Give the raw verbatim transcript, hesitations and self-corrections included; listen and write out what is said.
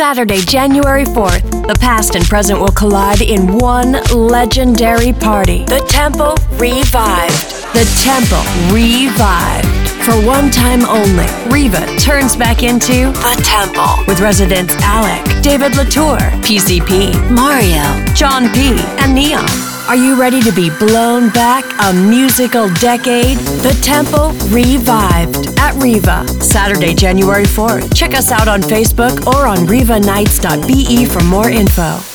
Saturday, January fourth, the past and present will collide in one legendary party. The Temple Revived. The Temple Revived. For one time only, Riva turns back into The Temple with residents Alec, David Latour, P C P, Mario, John P, and Neon. Are you ready to be blown back a musical decade? The Temple Revived at Riva, Saturday, January fourth. Check us out on Facebook or on riva nights dot b e for more info.